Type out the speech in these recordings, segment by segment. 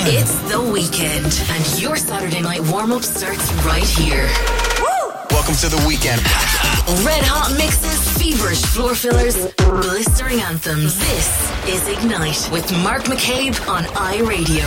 It's the weekend, and your Saturday night warm-up starts right here. Welcome to the weekend. Red hot mixes, feverish floor fillers, blistering anthems. This is Ignite with Mark McCabe on iRadio.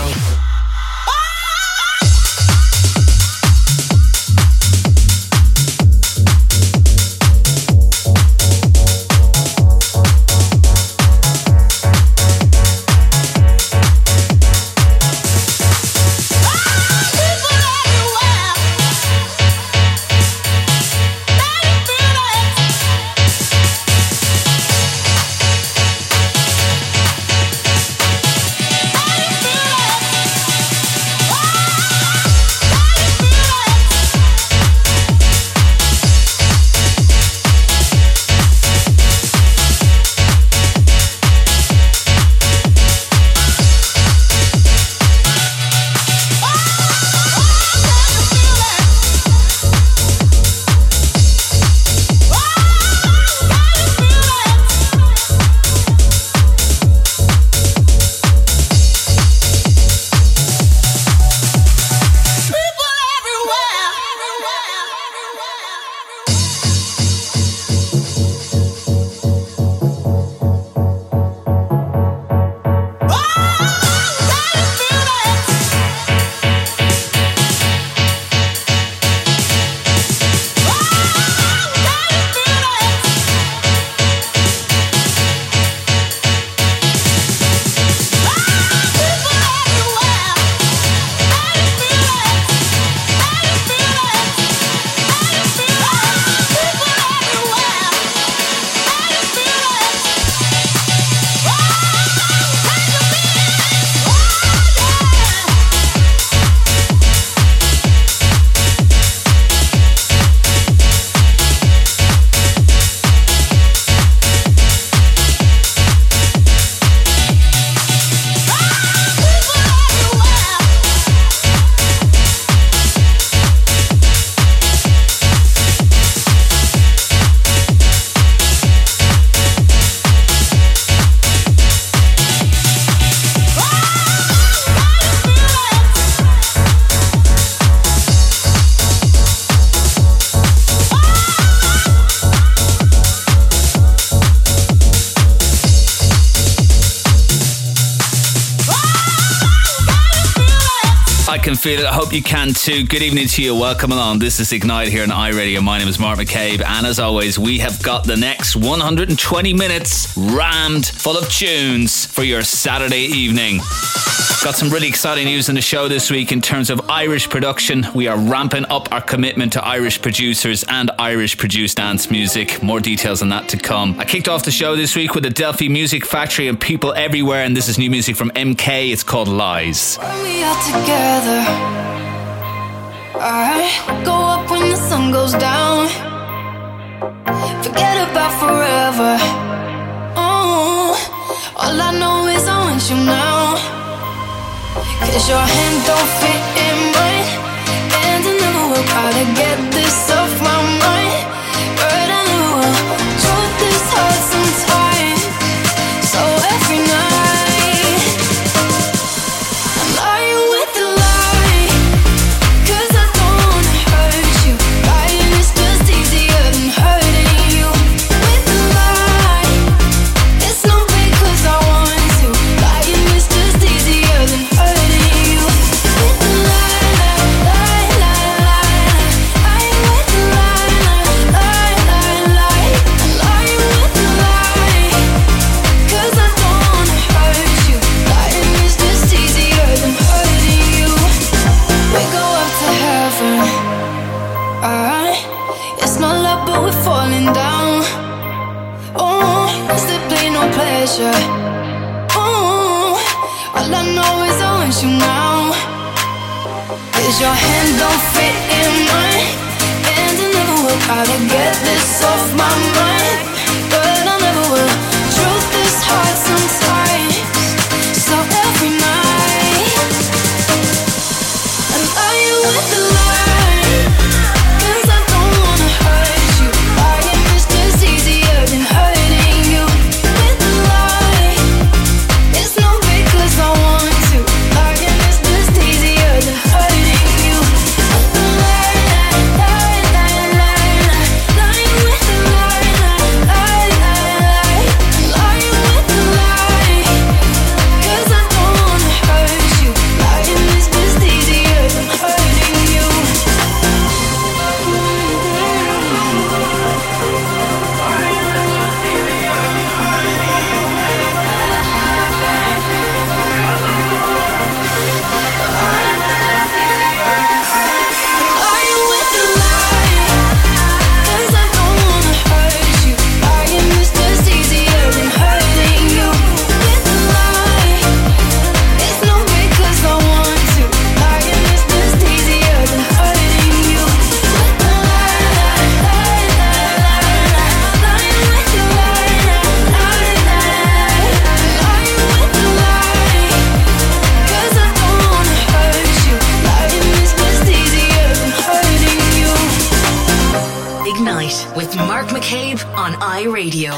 Can feel it. I hope you can too. Good evening to you. Welcome along. This is Ignite here on iRadio. My name is Mark McCabe, and as always, we have got the next 120 minutes rammed full of tunes for your Saturday evening. Got some really exciting news in the show this week in terms of Irish production. We are ramping up our commitment to Irish producers and Irish produced dance music. More details on that to come. I kicked off the show this week with the Delphi Music Factory and People Everywhere, and this is new music from MK. It's called Lies. When we are together, I go up when the sun goes down. Forget about forever. Oh, all I know is I want you now. 'Cause your hand don't fit in mine, and I never will try to get this off my mind. But I never will. Truth is hard sometimes, so every night I'm lying with the lie, 'cause I don't wanna hurt you. Lying is just easier than hurting you. With the lie, it's not because I want to. Lying is just easier than hurting you. With the lie, lie, lie, lie, lie. Lying with the lie, lie, lie, lie. I'm lying with the lie, 'cause I don't wanna hurt you. Lying is just easier than hurting you. We go up to heaven, alright. It's not love, but we're falling down. Oh, is there pain or pleasure? Oh, all I know is I want you now. 'Cause your hand don't fit in mine, and I never will try to get this off my mind. But I never will. Truth is hard sometimes, so every night I'm lying with the lie, 'cause I don't wanna hurt you. Lying is just easier than hurting you. With the lie, it's not because I want to. Lying is just McCabe on iRadio.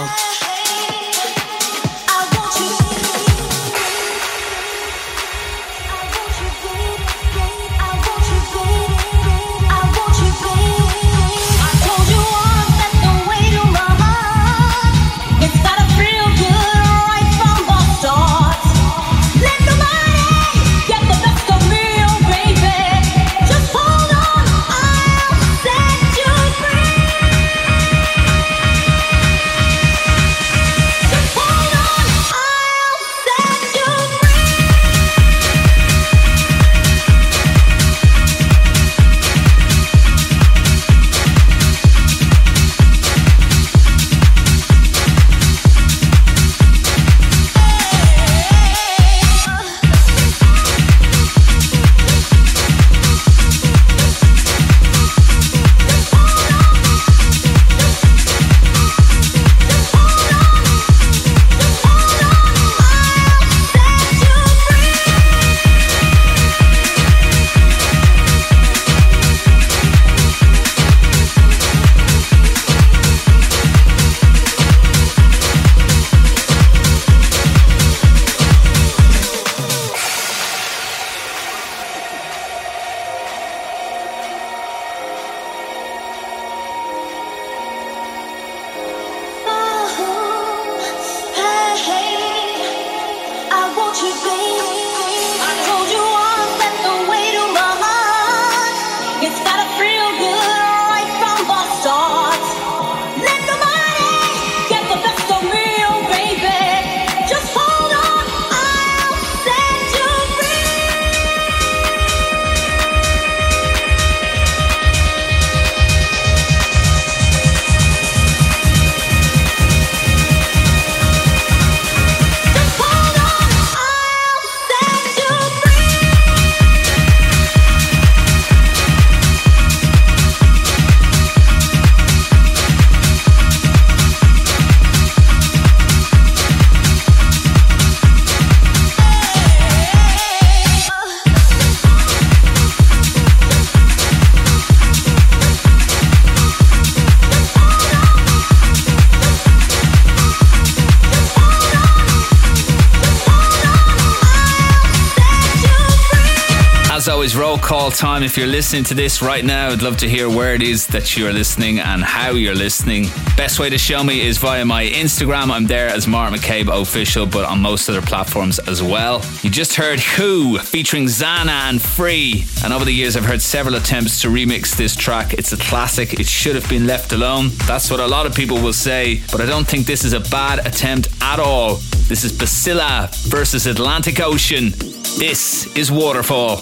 Always, roll call time. If you're listening to this right now, I'd love to hear where it is that you're listening and how you're listening. Best way to show me is via my Instagram. I'm there as Mark McCabe Official, but on most other platforms as well. You just heard Who featuring Zana and Free, and over the years I've heard several attempts to remix this track. It's a classic. It should have been left alone. That's what a lot of people will say, but I don't think this is a bad attempt at all. This is Basilla versus Atlantic Ocean. This is Waterfall.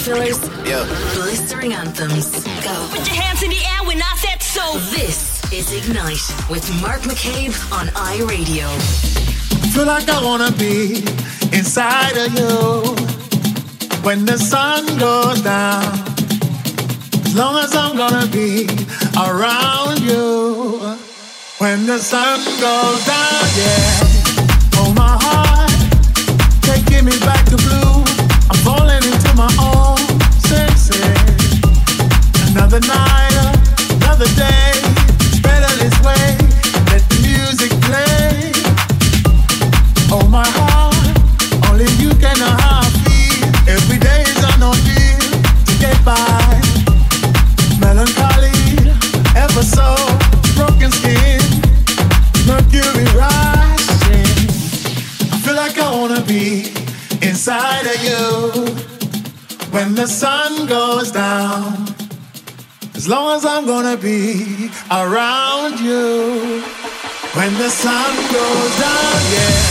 fillers. Yeah. Blistering anthems. Go. Put your hands in the air when I said so. This is Ignite with Mark McCabe on iRadio. Feel like I wanna be inside of you when the sun goes down. As long as I'm gonna be around you when the sun goes down, yeah. Oh my heart, taking me back to blue. I'm falling into my own senses. Another night, another day. It's better this way. Let the music play. Oh my heart, only you can know how I feel. Every day is an ordeal to get by. Melancholy, ever so broken skin, mercury rising. I feel like I wanna be inside of you when the sun goes down. As long as I'm gonna be around you when the sun goes down, yeah.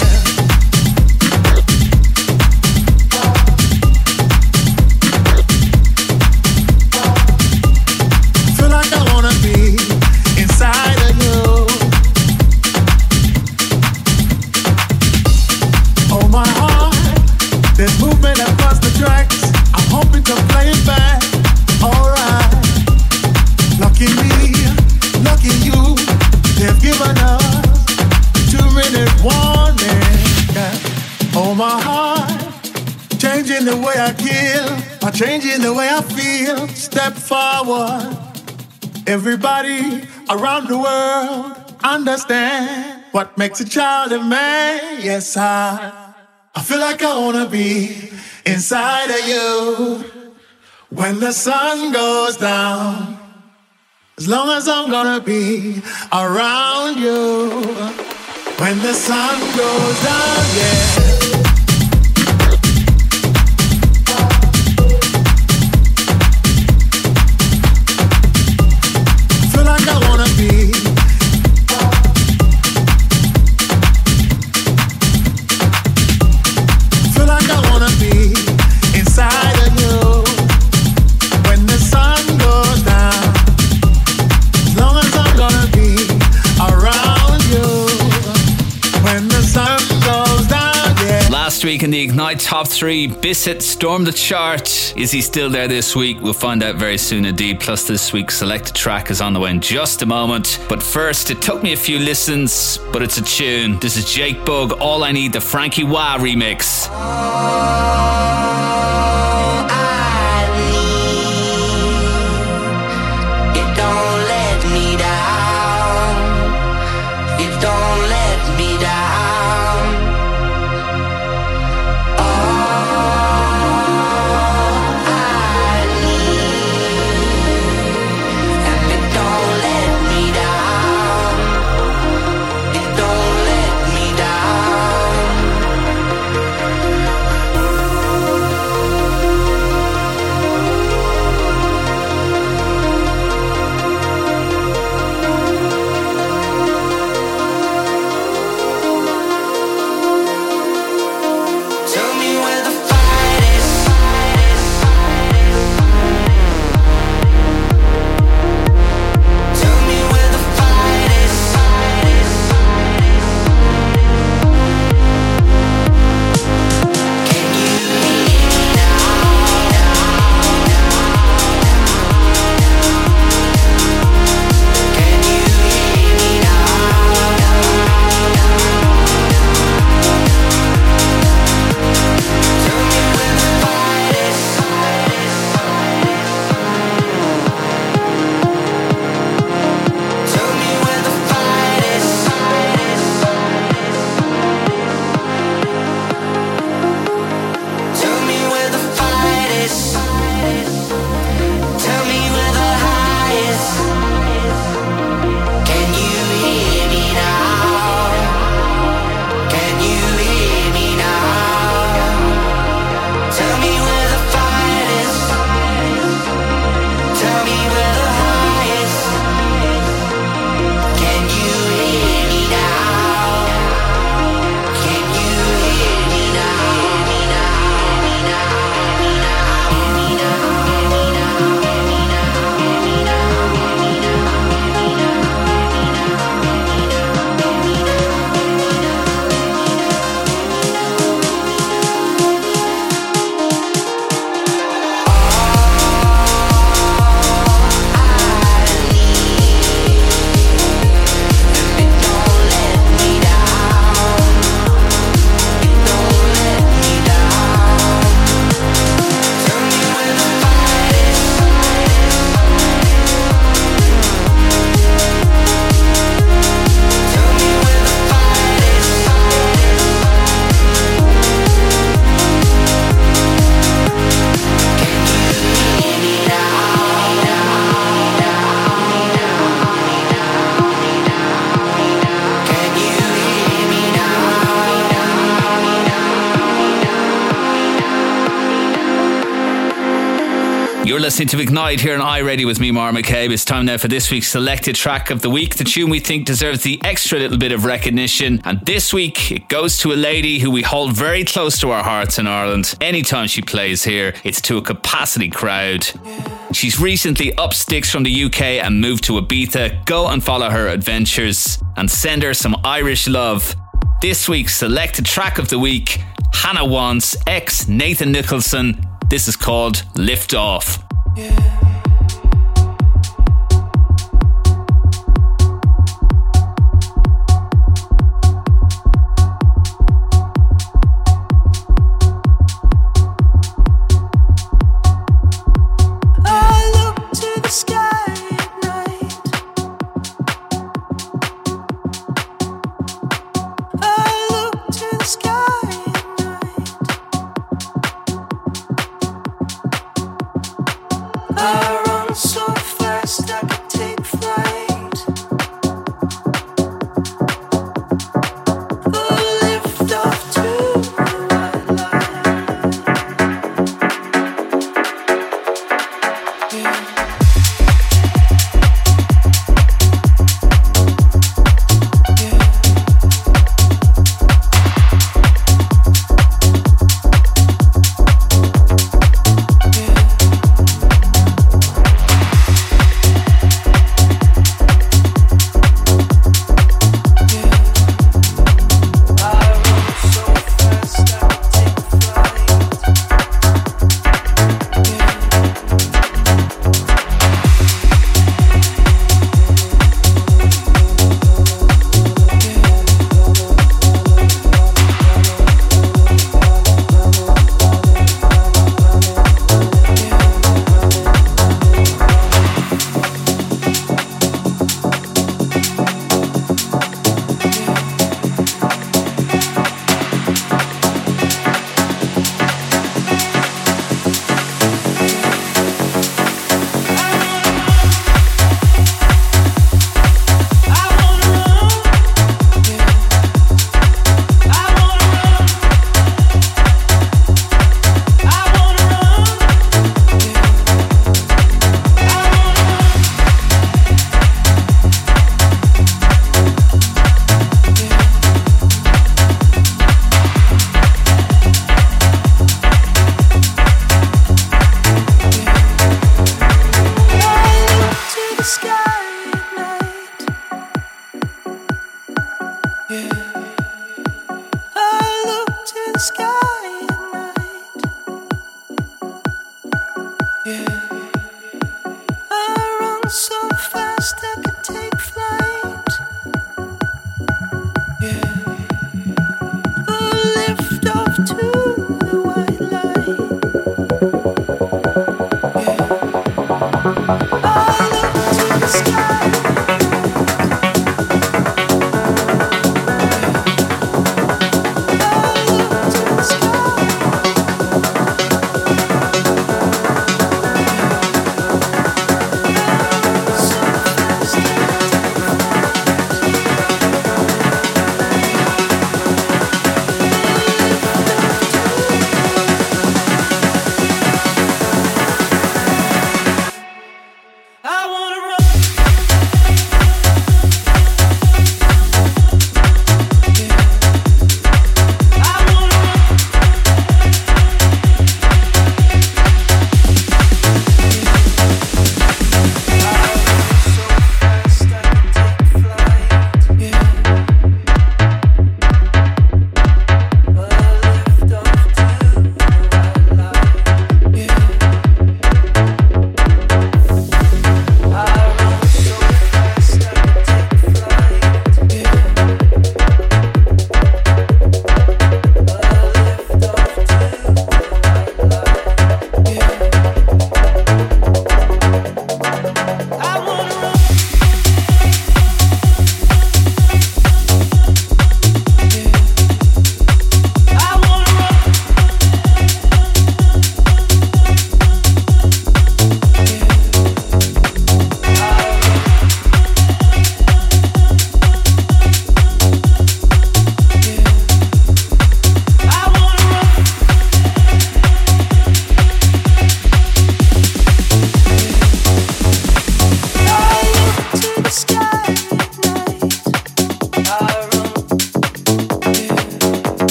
Inside of you. Oh my heart, there's movement across the tracks. I'm hoping to play it back. Alright. Lucky me, lucky you. They've given us a 2-minute warning. Yeah. Oh my heart, changing the way I kill, by changing the way I feel. Step forward. Everybody around the world understand what makes a child a man. Yes, I feel like I wanna be inside of you when the sun goes down. As long as I'm gonna be around you when the sun goes down, yeah. Last week in the Ignite Top 3, Bissett stormed the chart. Is he still there this week? We'll find out very soon indeed. Plus this week's selected track is on the way in just a moment. But first, it took me a few listens, but it's a tune. This is Jake Bugg, All I Need, the Frankie Wah remix. Don't let me down. You're listening to Ignite here on iRadio with me, Mark McCabe. It's time now for this week's selected track of the week, the tune we think deserves the extra little bit of recognition. And this week, it goes to a lady who we hold very close to our hearts in Ireland. Anytime she plays here, it's to a capacity crowd. She's recently up sticks from the UK and moved to Ibiza. Go and follow her adventures and send her some Irish love. This week's selected track of the week, Hannah Wants, ex Nathan Nicholson. This is called Lift Off. Yeah.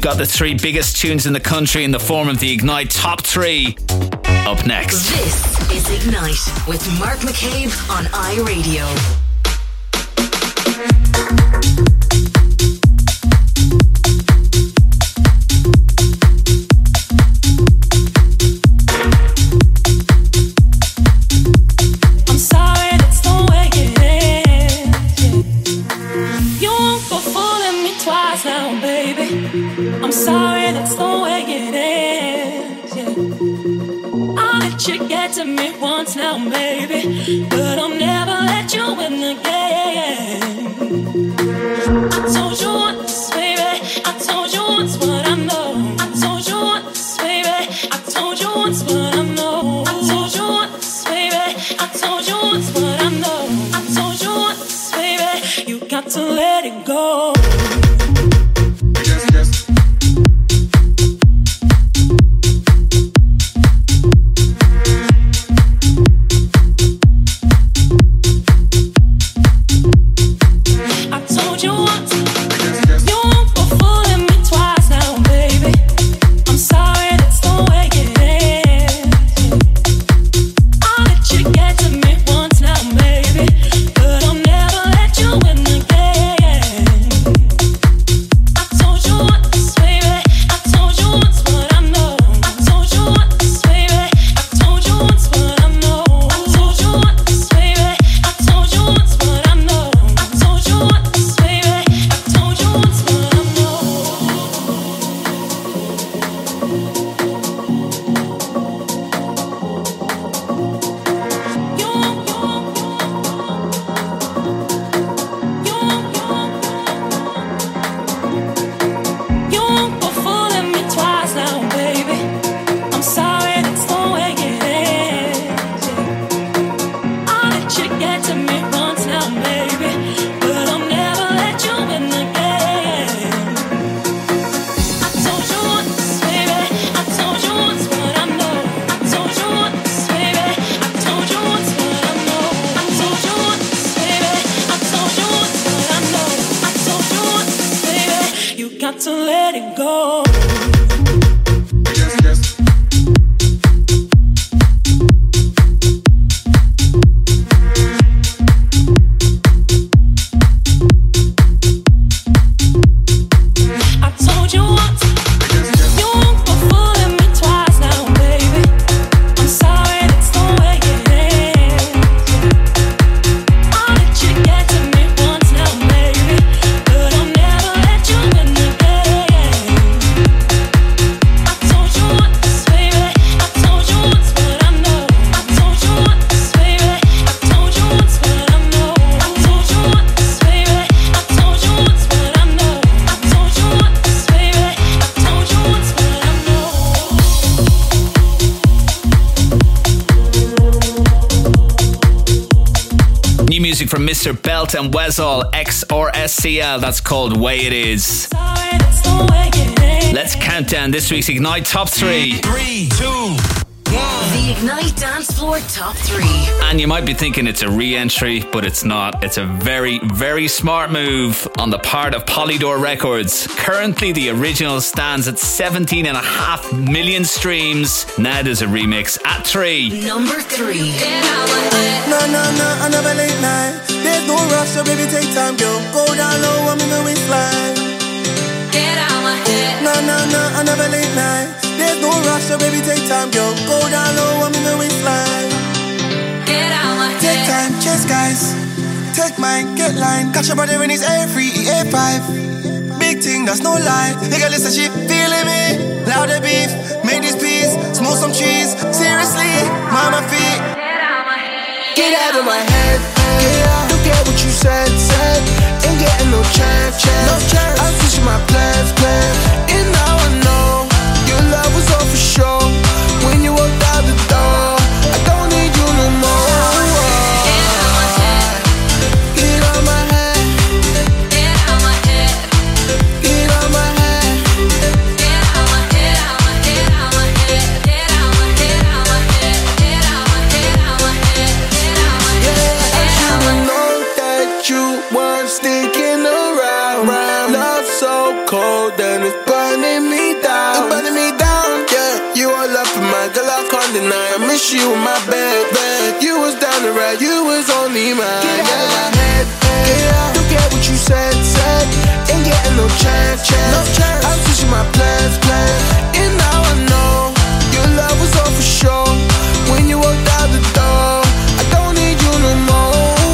got the 3 biggest tunes in the country in the form of the Ignite Top 3 up next. This is Ignite with Mark McCabe on iRadio. I'm sorry, that's the way it is, yeah. I'll let you get to me once now, baby, but I'll never let you win again. I told you once, baby, I told you once what I know. I told you once, baby, I told you once what I know. I told you once, baby, I told you once what I know. I told you once, baby, you got to let it go. To let it go. From Mr. Belt and Wezall, XRSCL, that's called Way It Is. Let's count down this week's Ignite Top 3. 3, 2, 1. The Ignite Dance Floor Top 3. And you might be thinking it's a re-entry, but it's not. It's a very, very smart move on the part of Polydor Records. Currently, the original stands at 17.5 million streams. Now there's a remix at 3. Number 3. No, another late night. There's no rush, so baby, take time, girl. Go down low, I'm in the waistline. Get out my head. No, another late night. There's no rush, so baby, take time, girl. Go down low, I'm in the waistline. Get out my head. Take time, chase guys. Take mine, get line. Catch your brother in his A3, A5. Big thing, that's no lie. Nigga, listen, she feeling me. Louder beef, make this peace. Smoke some cheese. Seriously, mama feet. Get out of my head, yeah. Don't care what you said. Ain't getting no chance. I'm switching my plans. And now I know your love was all for sure. When you walked out the door, I don't need you no more. Get out my head. Get out my head. Get out my head. Get out my head. Get out my head. Get out my head. Get out my head. Get out my head. Get out my head. Get out my head. I should've known that you weren't sticking around. Love so cold and it's burning she was my bad. You was down the ride, you was only mine. Get out of my head, get out. Forget what you said. Ain't getting no chance. I'm switching my plans. And now I know your love was all for sure. When you walked out the door, I don't need you no more.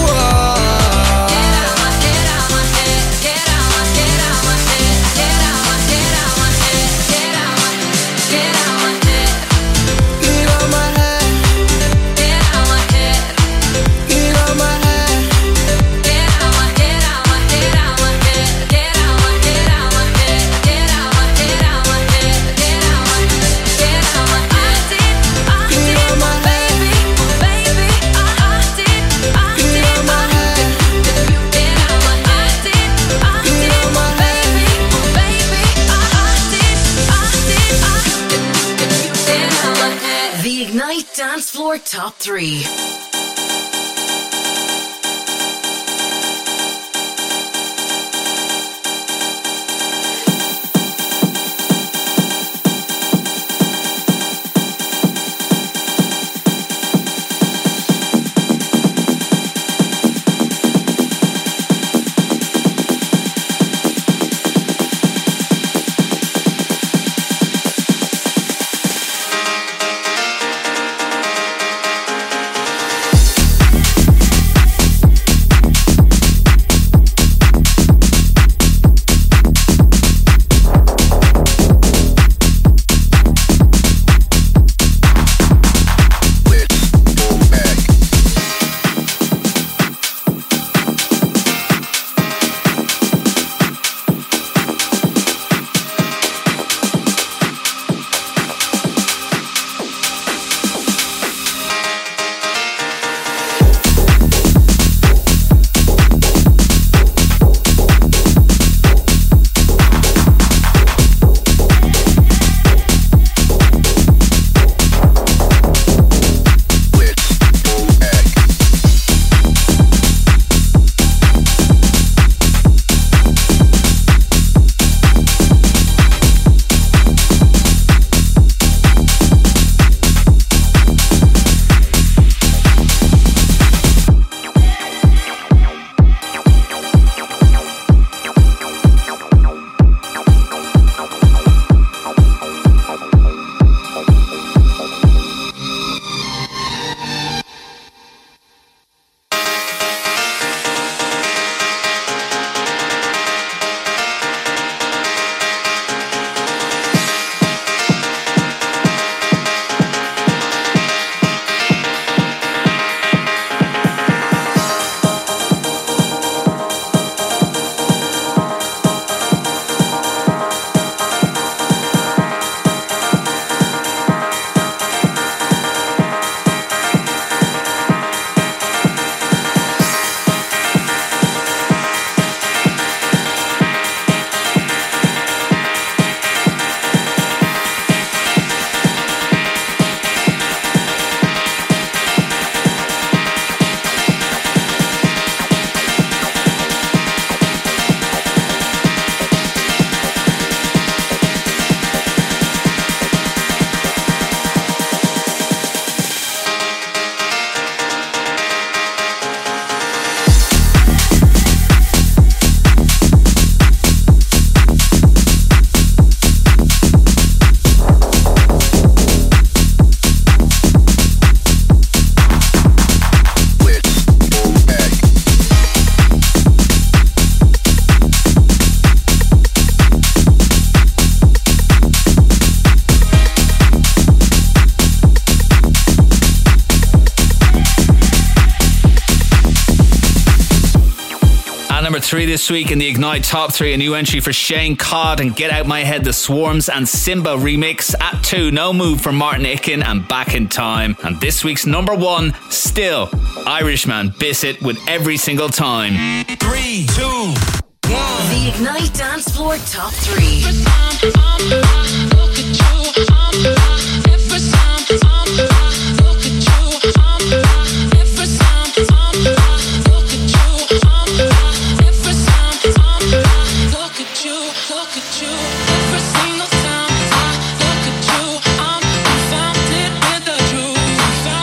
Dance Floor Top 3. Number 3 this week in the Ignite Top 3, a new entry for Shane Codd and Get Out My Head, the Swarms and Simba remix. At 2, No Move from Martin Ikin and Back in Time. And this week's number 1, still, Irishman Bissett with Every Single Time. 3, 2, 1. The Ignite Dance Floor Top 3. Every single time I look at you, I'm confounded with the truth.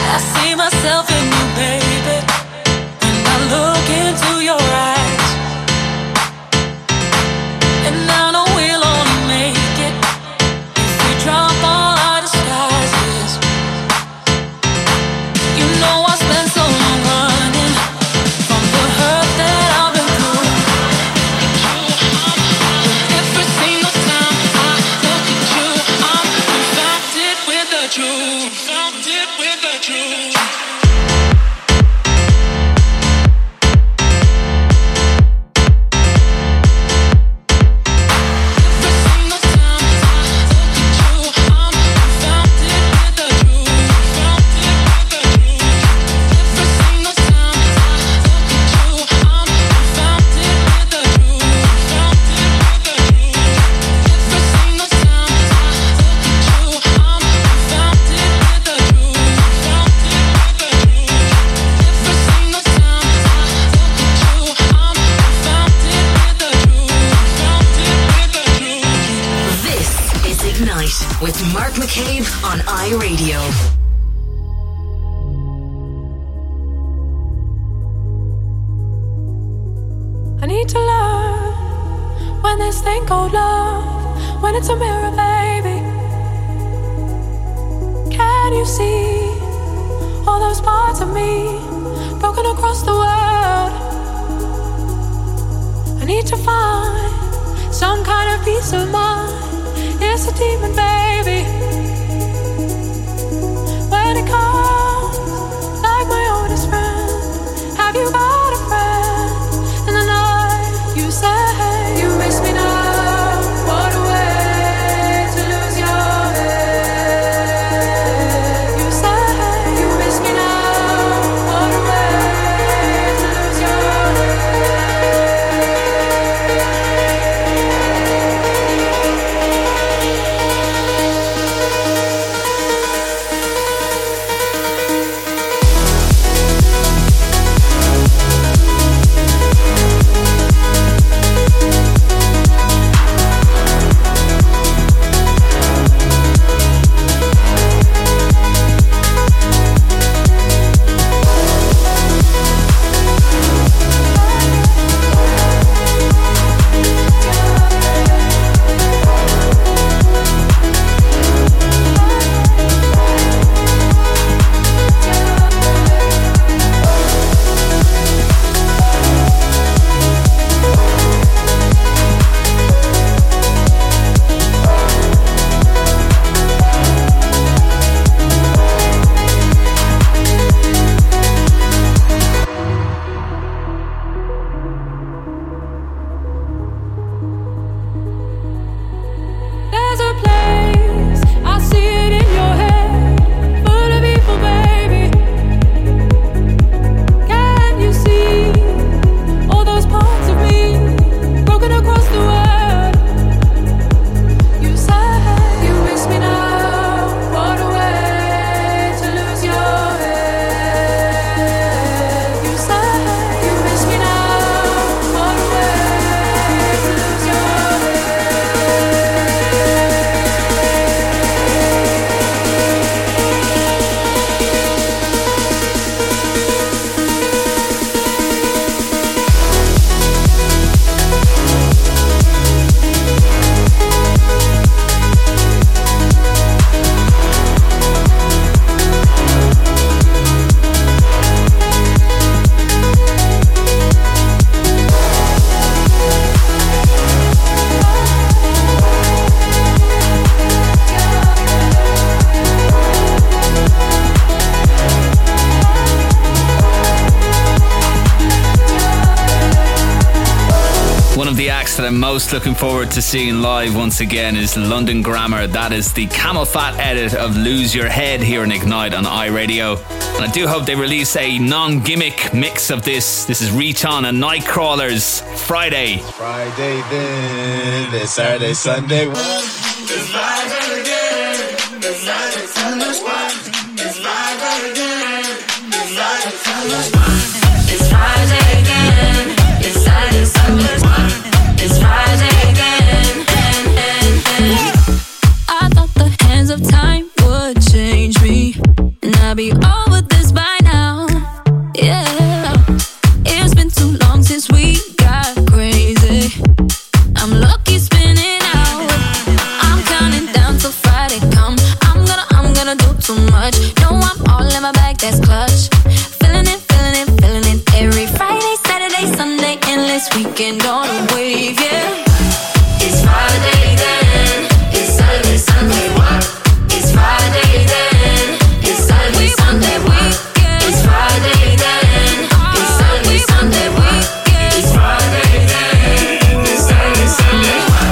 That I'm most looking forward to seeing live once again is London Grammar. That is the Camel Fat edit of Lose Your Head here in Ignite on iRadio. And I do hope they release a non-gimmick mix of this. This is Reach-On and Nightcrawlers, Friday. Friday then, then Saturday, Sunday. It's Friday again. It's Friday, Sunday. It's Friday again. It's Friday, Sunday. It's Friday again. It's Saturday, Sunday. It's Friday again, I thought the hands of time would change me, and I'd be over wanna do too much. No, I'm all in my bag, that's clutch. Feeling it, feeling it, feeling it. Every Friday, Saturday, Sunday, endless weekend on a wave, yeah. It's Friday then, it's Saturday, Sunday, what? It's Friday then, it's Saturday, Sunday, weekend. It's Friday then, it's Saturday, Sunday, weekend. It's Friday then, it's Saturday, Sunday, what?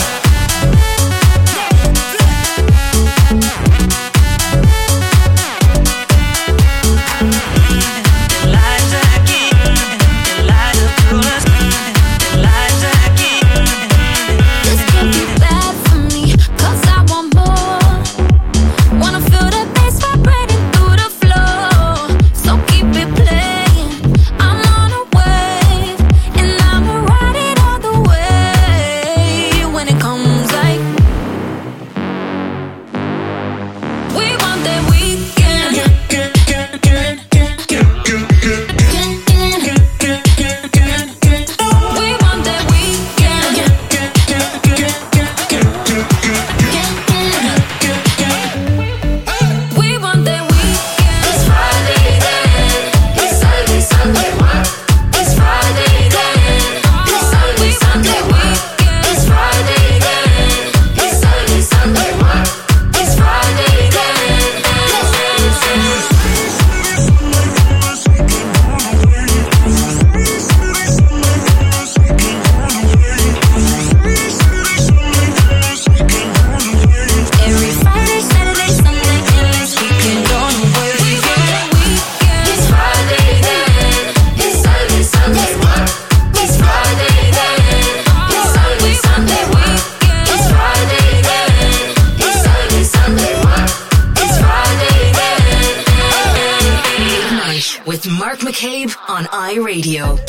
Mark McCabe on iRadio.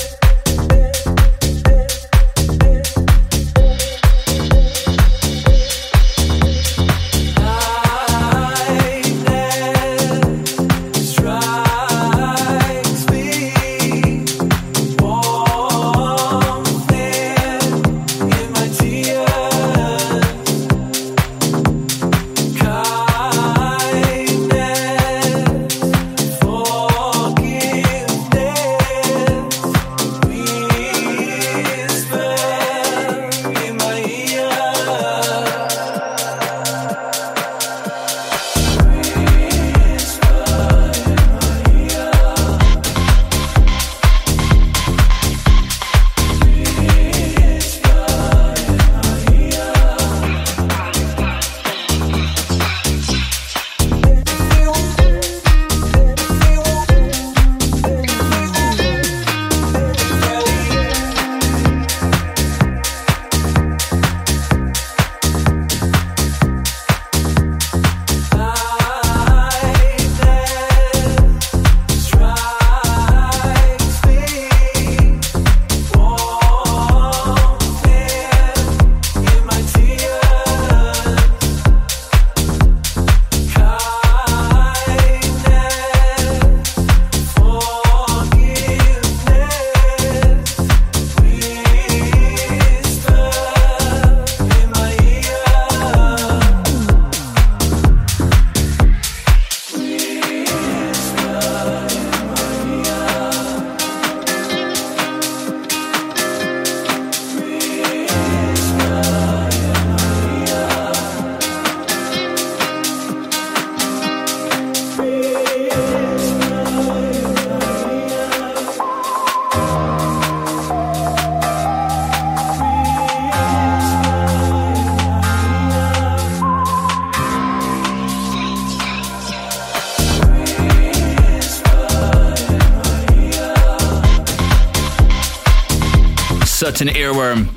Such an earworm.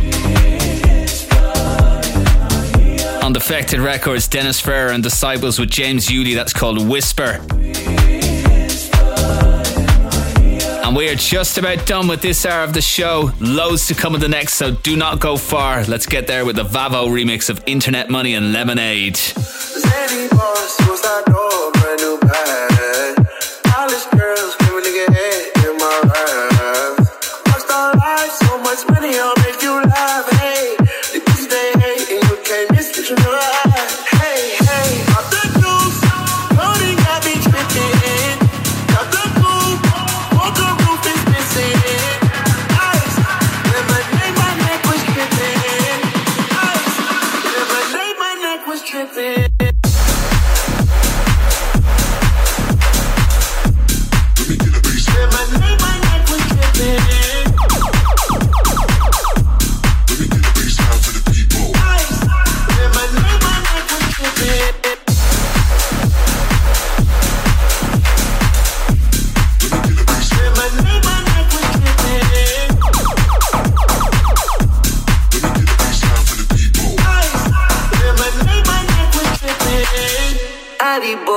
On Defected Records, Dennis Ferrer and Disciples with James Yuli, that's called Whisper. And we are just about done with this hour of the show. Loads to come in the next, so do not go far. Let's get there with the Vavo remix of Internet Money and Lemonade.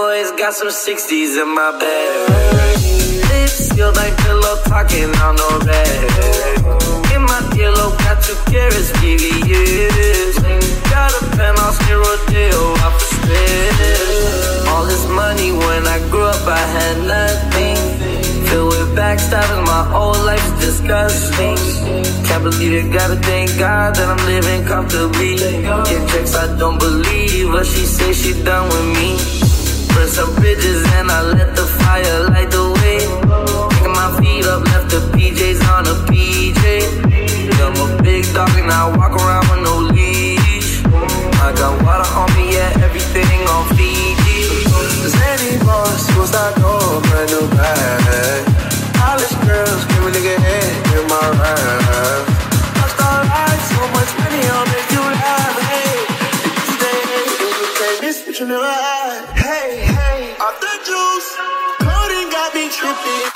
always got some 60s in my bag. Lips feel like pillow talking on no red. In my earlobe, got 2 carats, VVS. Got a penthouse near Rodeo, off the strip. All this money when I grew up, I had nothing. Filled with backstabbing, my whole life's disgusting. Can't believe it, gotta thank God that I'm living comfortably. Get checks I don't believe, but she say she done with me. Burn some bridges and I let the fire light the way. Picking my feet up, left the PJs on a PJ. I'm a big dog and I walk around with no leash. I got water on me, yeah, everything on Fiji. Does any boss will start going brand new bag? College girls, give me nigga head in my rap. I start life, so much money, I'll make you laugh. Hey, today, you can't miss what you never had. Hey, hey, off the juice, coding got me tripping.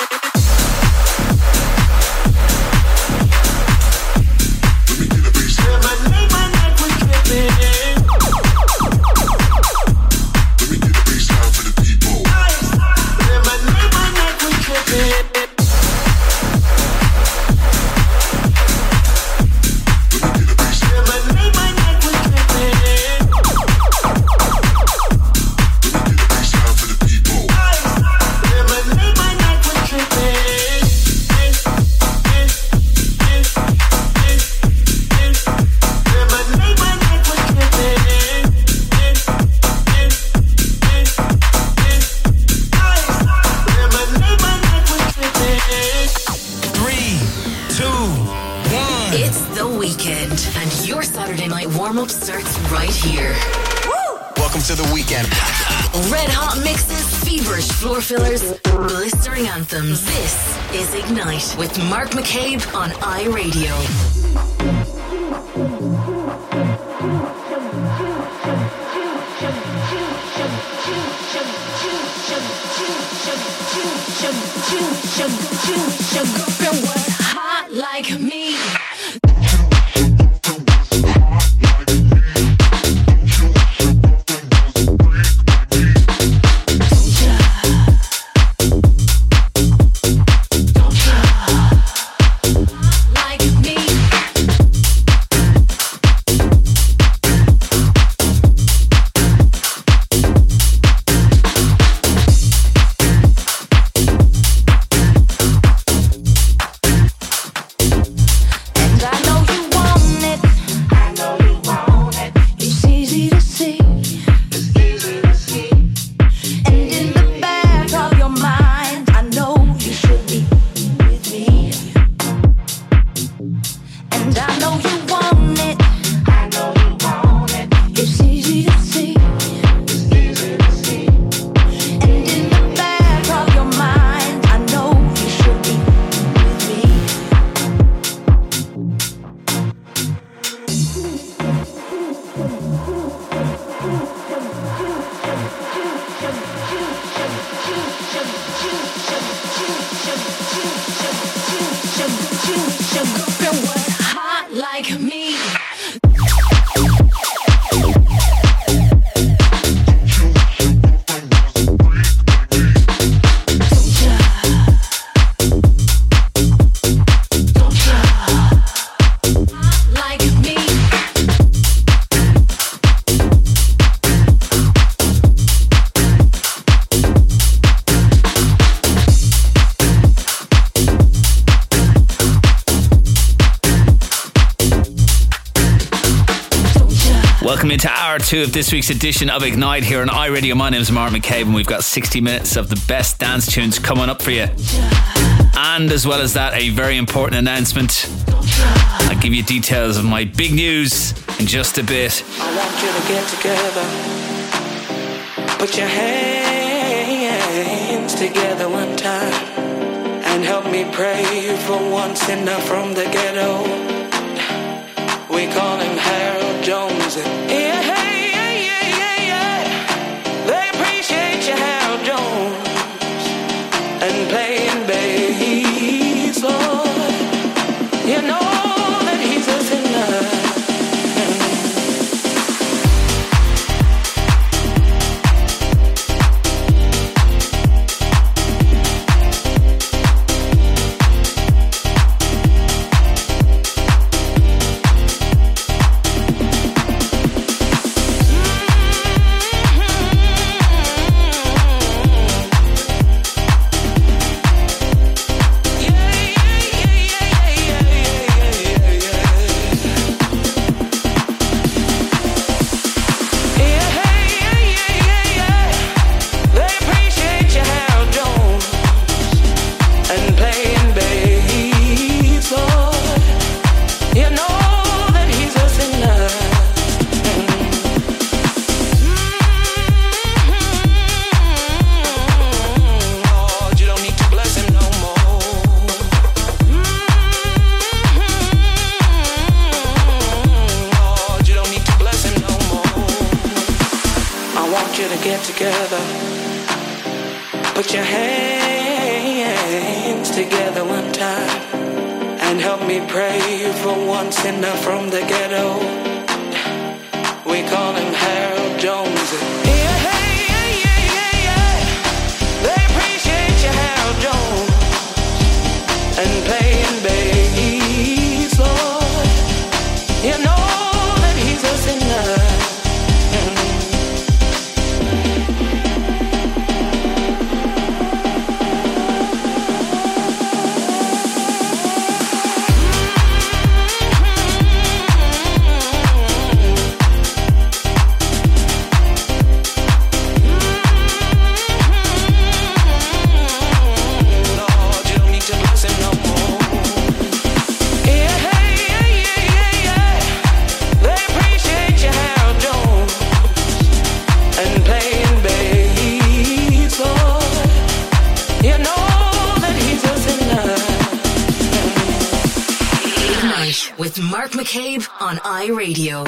Red hot mixes, feverish floor fillers, blistering anthems. This is Ignite with Mark McCabe on iRadio. Hot like me. Welcome into hour 2 of this week's edition of Ignite here on iRadio. My name is Mark McCabe and we've got 60 minutes of the best dance tunes coming up for you. And as well as that, a very important announcement. I'll give you details of my big news in just a bit. I want you to get together. Put your hands together one time and help me pray for one sinner from the ghetto. We call him Harold Jones. Yeah, hey, yeah, yeah, yeah. They appreciate you, Harold Jones, and playing bass, Lord. You know that he's a sinner. Put your hands together one time and help me pray for one sinner from the ghetto. We call him Harold Jones. Yeah. They appreciate you, Harold Jones, and playing bass, Lord. You know that he's a sinner. With Mark McCabe on iRadio.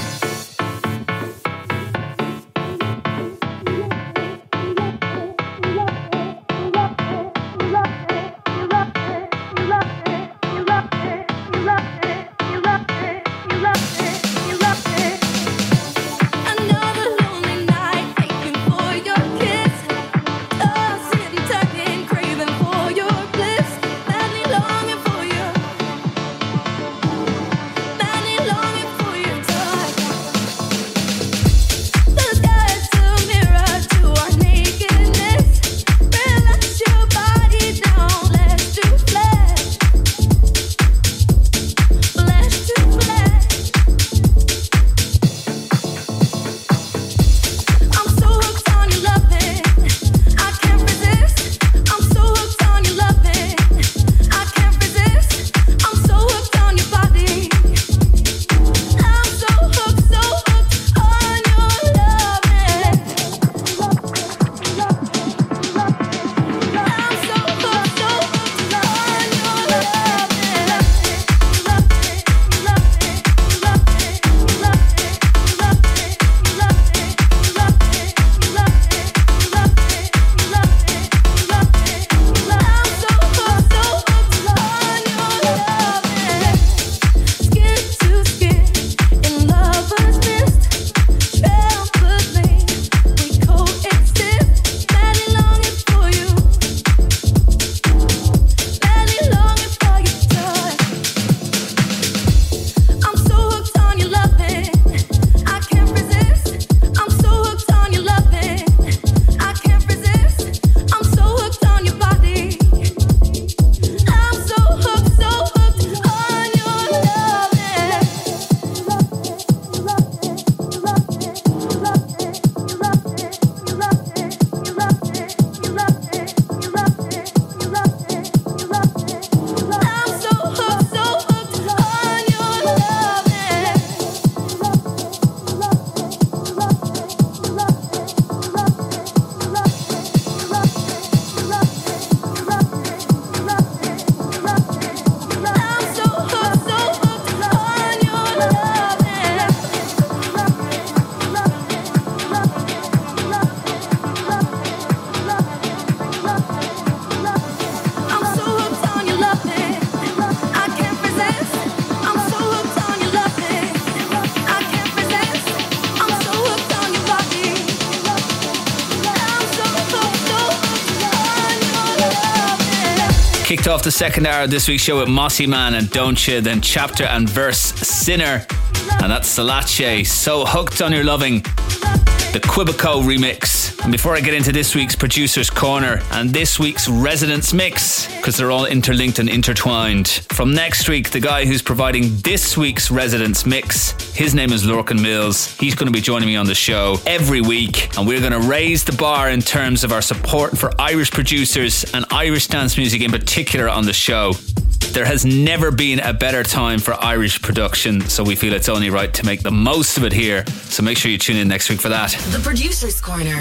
Kicked off the second hour of this week's show with Mossy Man and Don't You, then Chapter and Verse Sinner, and that's Salache, So Hooked on Your Loving, the Quebeco remix. And before I get into this week's Producer's Corner and this week's Residence Mix, because they're all interlinked and intertwined, from next week, the guy who's providing this week's Residence Mix, his name is Lorcan Mills. He's going to be joining me on the show every week, and we're going to raise the bar in terms of our support for Irish producers and Irish dance music in particular on the show. There has never been a better time for Irish production, so we feel it's only right to make the most of it here. So make sure you tune in next week for that. The Producer's Corner.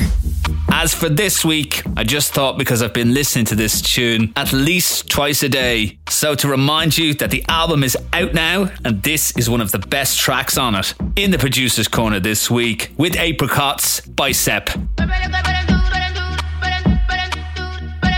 As for this week, I just thought, because I've been listening to this tune at least twice a day, so to remind you that the album is out now, and this is one of the best tracks on it. In the Producer's Corner this week, with Apricots by Sepp.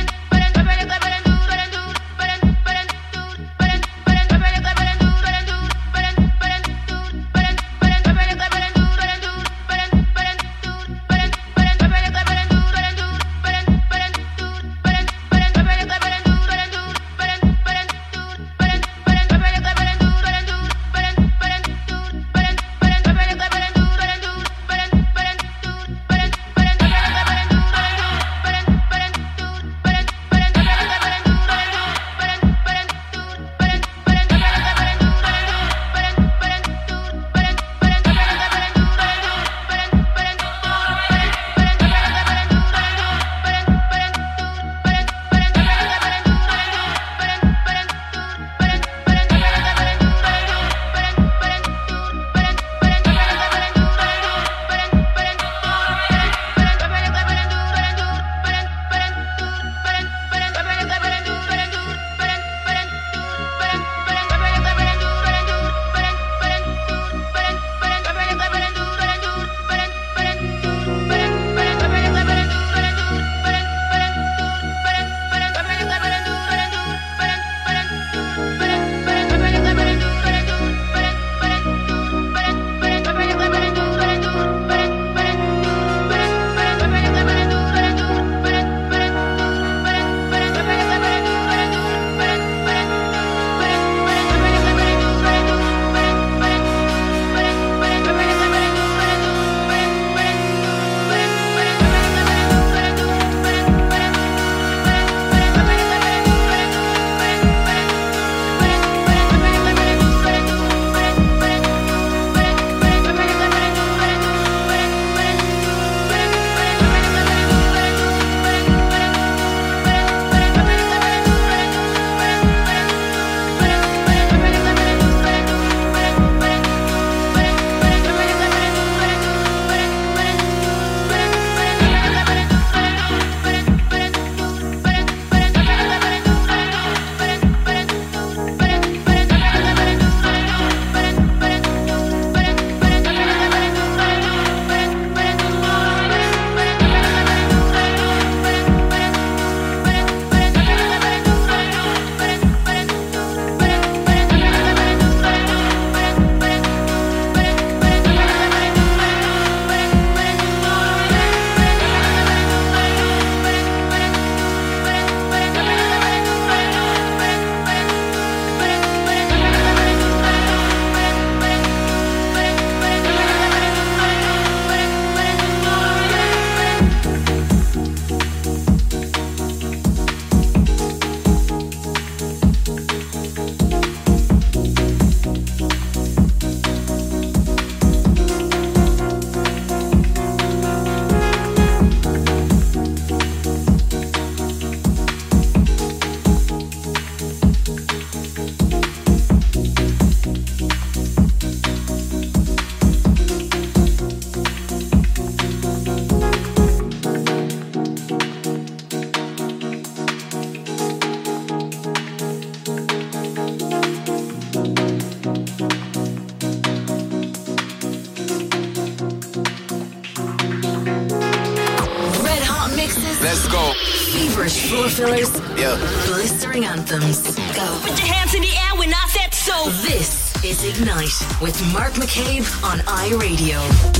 zone. Feverish floor fillers. Yeah. Blistering anthems. Go. Put your hands in the air when I said so. This is Ignite with Mark McCabe on iRadio.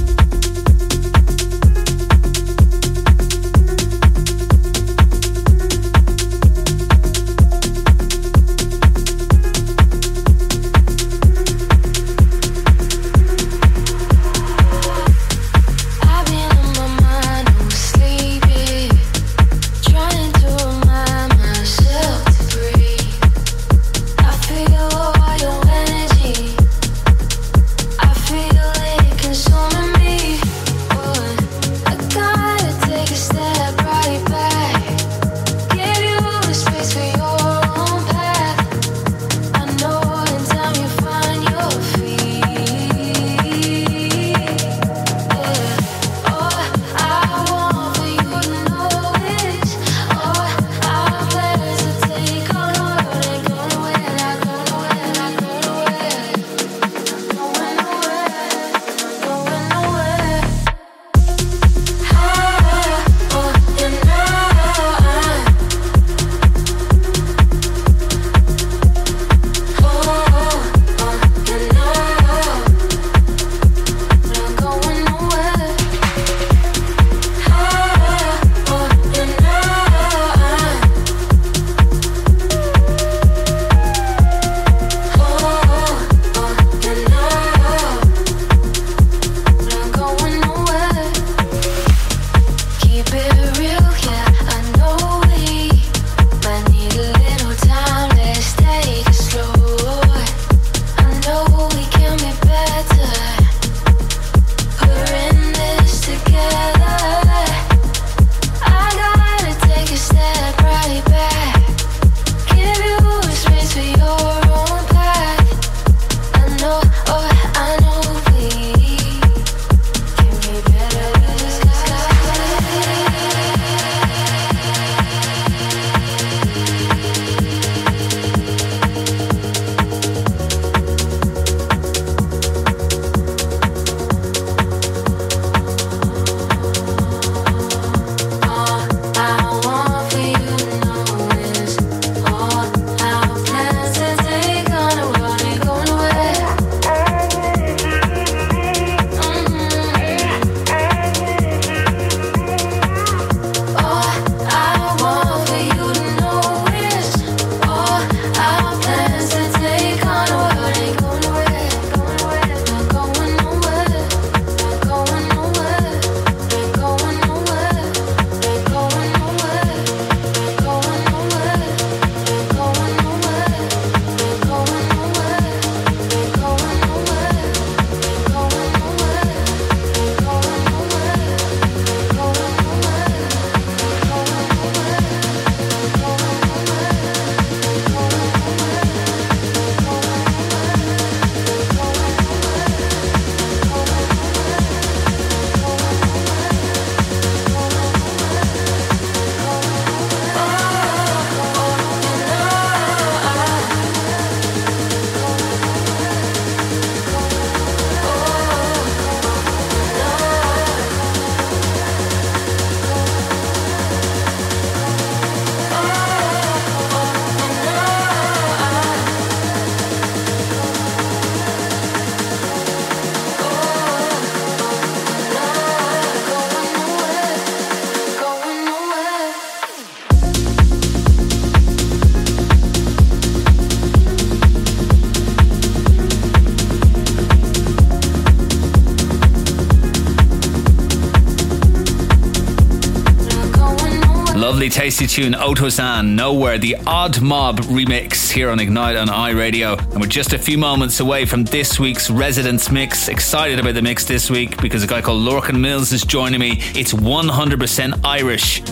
Lovely tasty tune, Otosan, Nowhere, the Odd Mob remix here on Ignite on iRadio. And we're just a few moments away from this week's Residence Mix. Excited about the mix this week because a guy called Lorcan Mills is joining me. It's 100% Irish.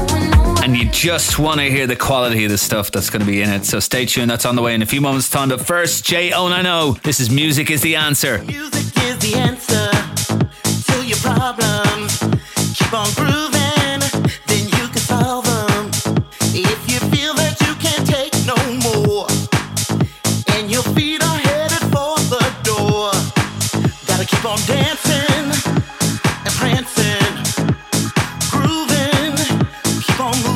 And you just want to hear the quality of the stuff that's going to be in it. So stay tuned, that's on the way in a few moments' time. But first, J.O. This is Music is the Answer. Music is the answer to your problems. Keep on grooving, then you can solve them. If you feel that you can't take no more, and your feet are headed for the door, gotta keep on dancing and prancing, grooving, keep on moving.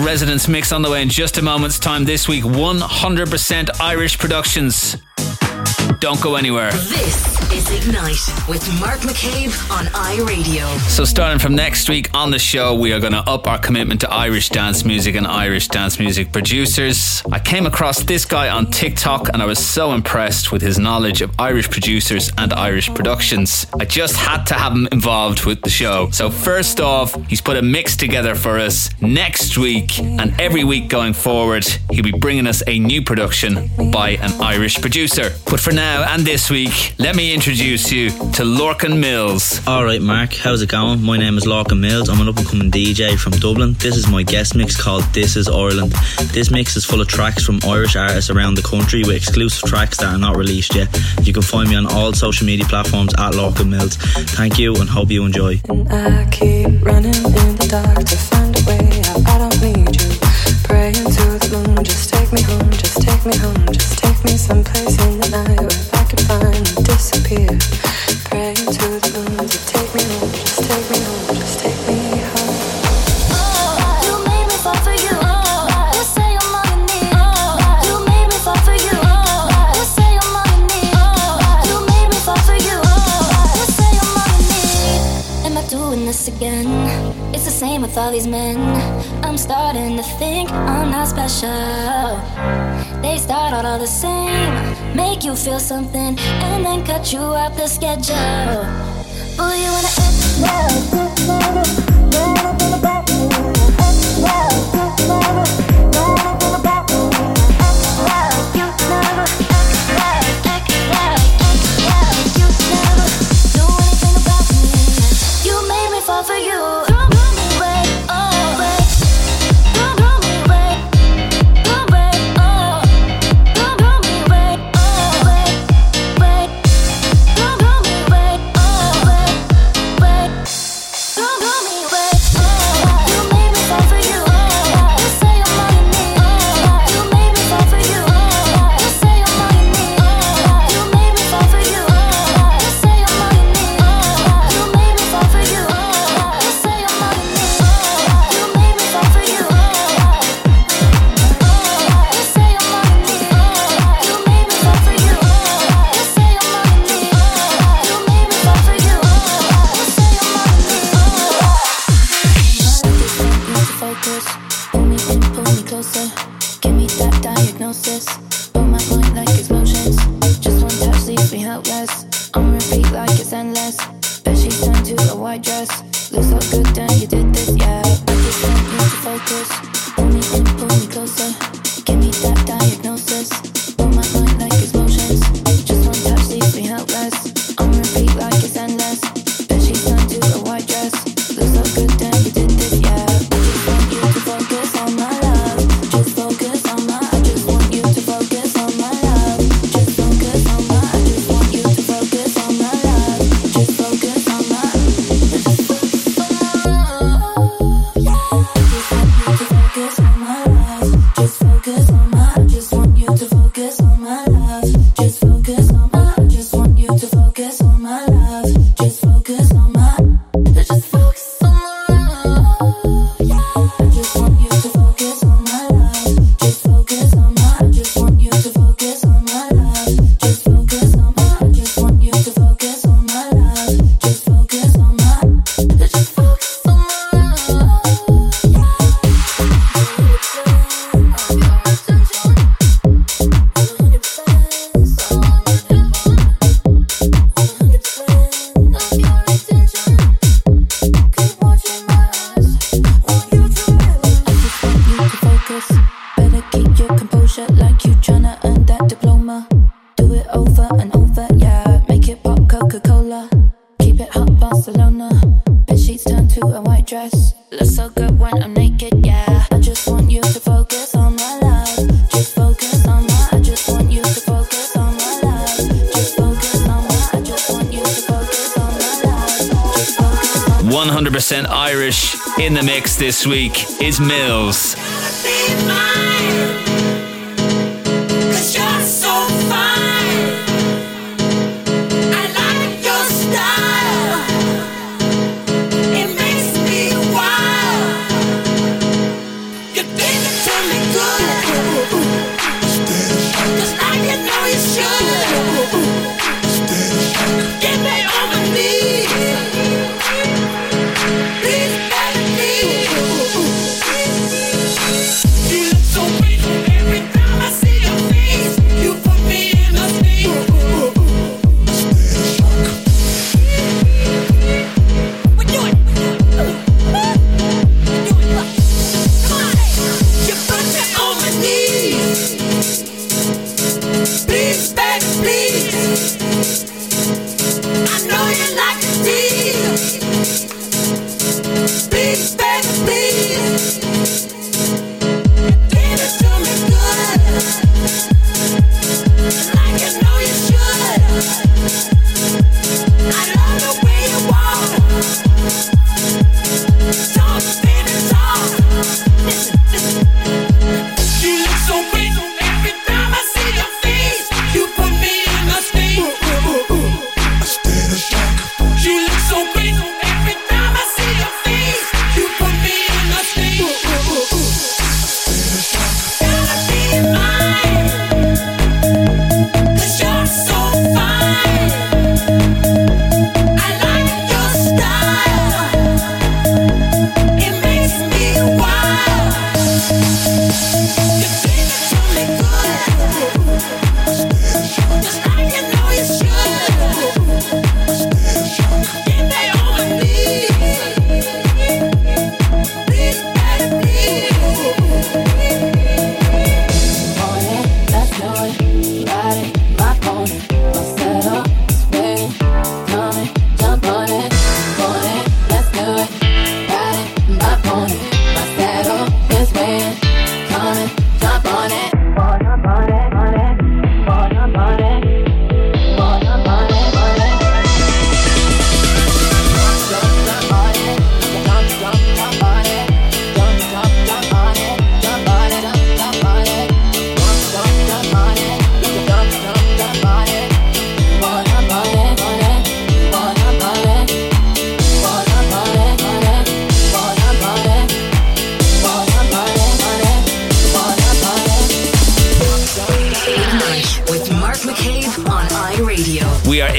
Residence mix on the way in just a moment's time. This week, 100% Irish productions. Don't go anywhere. This is Ignite with Mark McCabe on iRadio. So starting from next week on the show, we are going to up our commitment to Irish dance music and Irish dance music producers. I came across this guy on TikTok and I was so impressed with his knowledge of Irish producers and Irish productions. I just had to have him involved with the show. So first off, he's put a mix together for us next week, and every week going forward, he'll be bringing us a new production by an Irish producer. But for now and this week, let me introduce you to Lorcan Mills. Alright Mark, how's it going? My name is Lorcan Mills. I'm an up and coming DJ from Dublin. This is my guest mix called This Is Ireland. This mix is full of tracks from Irish artists around the country with exclusive tracks that are not released yet. You can find me on all social media platforms at Lorcan Mills. Thank you and hope you enjoy. And I keep running in the dark to find a way out. I don't need you. Praying to the moon, just take me home, just take me home, just take me someplace in the night where I can find and disappear. Praying to the moon to take me home, just take me home, just take me home. You made me fall for you. You say I'm all you need. You made me fall for you. You say I'm all you need. You made me fall for you. You say I'm all you need. Am I doing this again? It's the same with all these men. I'm starting to think I'm not special. They start out all the same, make you feel something, and then cut you out the schedule. Boy, you wanna act well. Irish in the mix this week is Mills. Get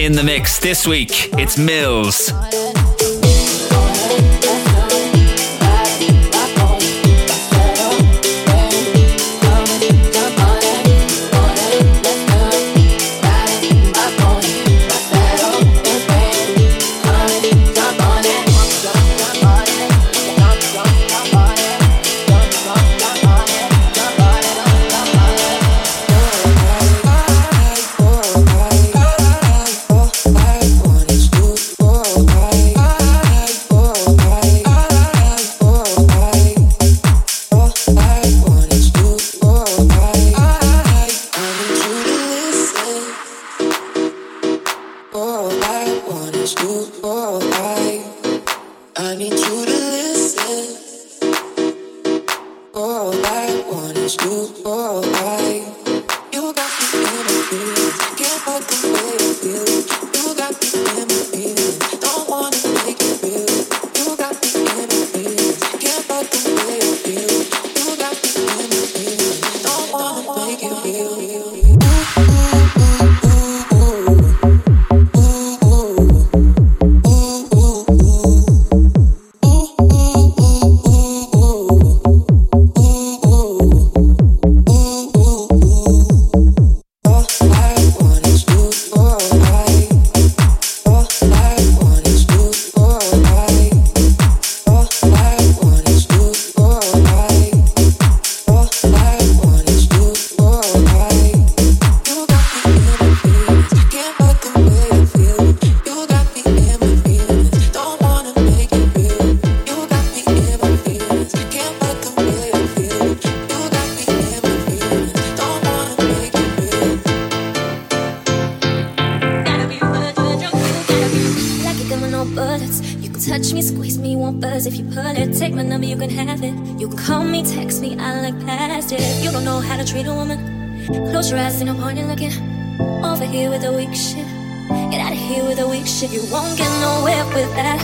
in the mix. This week, it's Mills. You won't get nowhere with that.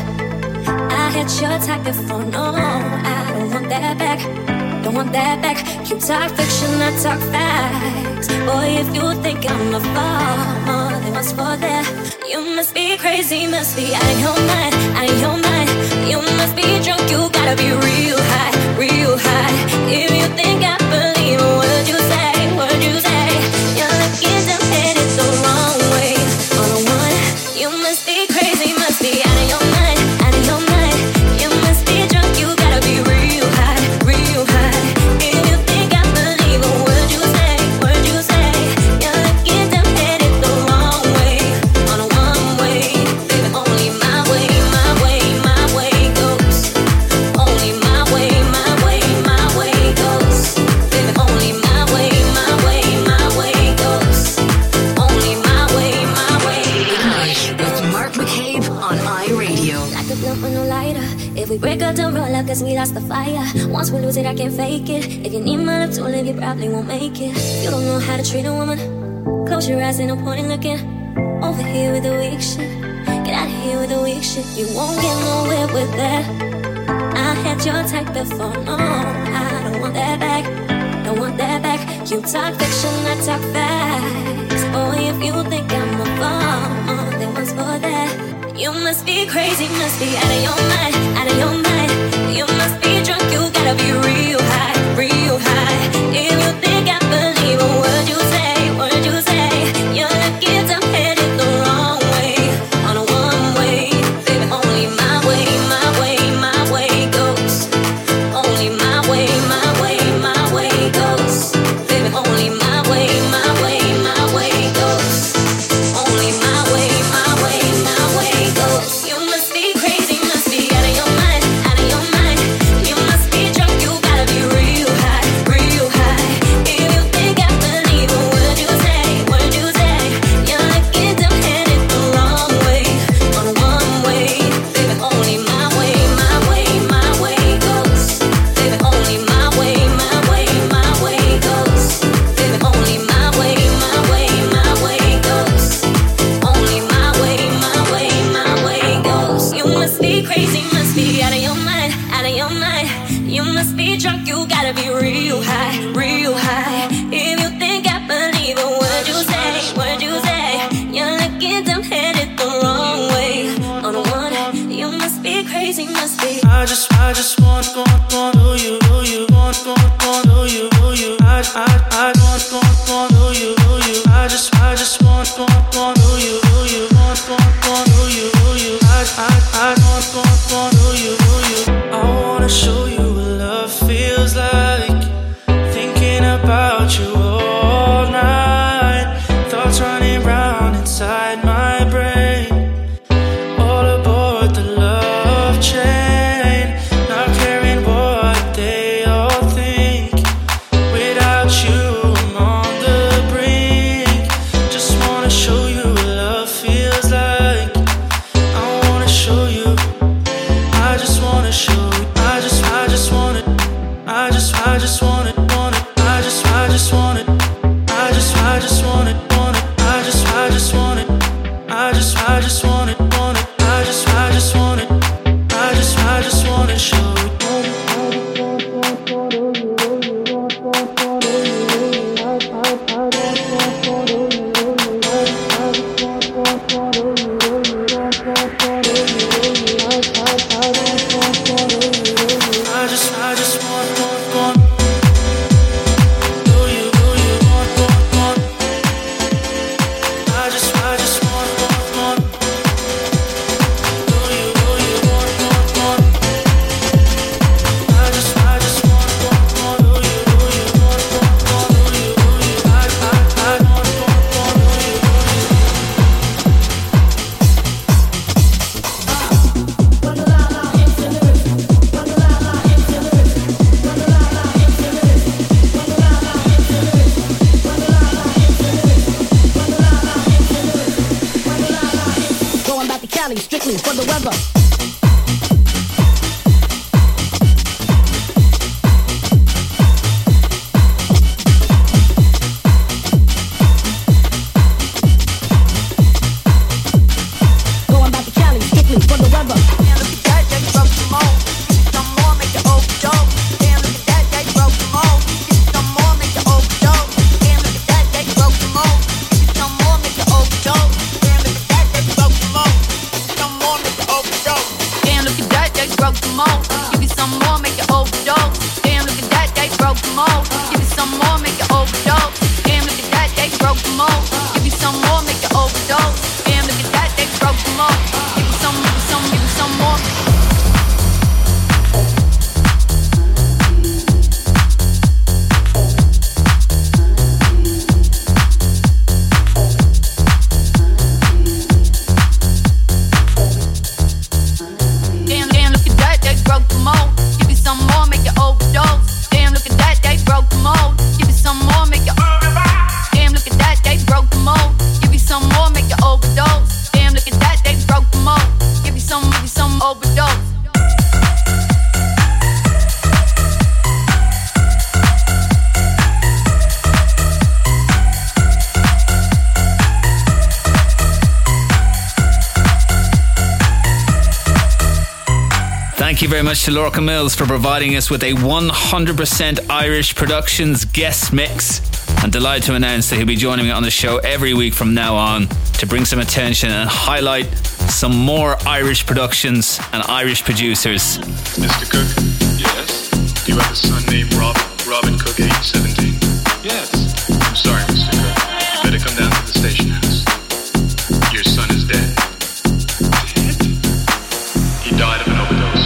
I had your type before, no, I don't want that back. Don't want that back. You talk fiction, I talk facts. Boy, if you think I'm a fall, then what's for that? You must be crazy, must be out of your mind, out of your mind. You must be drunk, you gotta be real high, real high. If you think I believe a word you say, word you say, you're looking to head it the wrong way. On a one, you must be crazy, must be out of your mind, out of your mind. You must be drunk, you gotta be real high, real high. If you think I believe a word you say, you're looking to head it the wrong way. On a one way, baby, only my way, my way, my way goes. Only my way, my way, my way goes. Baby, only my way, my way, my way goes. Only my way, my way. With Mark McCabe on iRadio. Like a blunt with no lighter. If we break up, don't roll up, cause we lost the fire. Once we lose it, I can't fake it. If you need my love to live, you probably won't make it. You don't know how to treat a woman. Close your eyes, ain't no point in looking over here with the weak shit. Get out of here with the weak shit. You won't get nowhere with that. I had your type before, no, I don't want that back. Don't want that back. You talk fiction, I talk facts. Boy, if you think I'm a bum, then what's for that? You must be crazy, must be out of your mind, out of your mind. You must be drunk, you gotta be real high, real high. If you think I believe a word you say, you're looking to head it the wrong way. On a one way, baby, only my way, my way, my way goes. Only my way, my way, my way goes. Baby, only my way, my way, my way goes. Only my way, my way, my way goes. You must be crazy, must be out of your mind, out of your mind. You must be drunk, you gotta be real high, real high. If you think I believe a word crazy must be. I just want do you, want do you. I want do you. I just want do you, want do you. I want do you. I wanna show you what love feels like. Thinking about you all night. Thoughts running round inside my brain. All aboard the love train. Not caring what they all think. Without you, I'm on the brink. Just wanna show you what love feels like. I wanna show you. I just wanna show you. I just want it. I just want it. Want it. I just want it. I just want it. Want it. I just want it. I just want it. Want it. I just want it. I just want to show it. I just want do you want I just want do you want I just want do you want Going back to Cali strictly for the weather. Going back to Cali strictly for the weather. Damn, look at that, yeah, you broke some more. Some more, make you overdose. Damn, look at that, yeah, you broke some more. Some more, make you overdose. Damn, look at that, yeah, you broke some more. Some more, make you overdose. Damn, look at that, yeah, you broke some more. Some more, make you overdose. Damn, look at that, yeah, you broke some more. Give me some more, make you overdose. Damn, look at that, yeah, you broke some more. Give me some more, make you overdose. Damn, look at that, yeah, you broke some more. Give me some more, make you overdose. Damn, look at that, yeah, you broke some more. Give me some more. Damn, look at that, they broke the mold. Give me some more, make you overdose. Damn, look at that, they broke the mold. Give me some more, make you. Damn, look at that, they broke the mold. Give me some more, make you overdose. Damn, look at that, they broke the mold. Give me some overdose. Thank you very much to Lorca Mills for providing us with a 100% Irish Productions guest mix. I'm delighted to announce that he'll be joining me on the show every week from now on to bring some attention and highlight some more Irish productions and Irish producers. Mr. Cook? Yes? Do you have a son named Robin Cook, age 17? Yes. I'm sorry, Mr. Cook. You better come down to the station house. Your son is dead. Dead? He died of an overdose.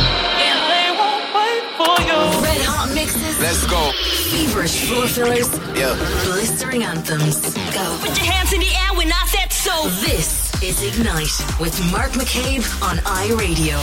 Red hot mixes. Let's go. Feverish floor fillers. Yeah. Blistering anthems. Go. Put your hands in the air when I said so. This is Ignite with Mark McCabe on iRadio.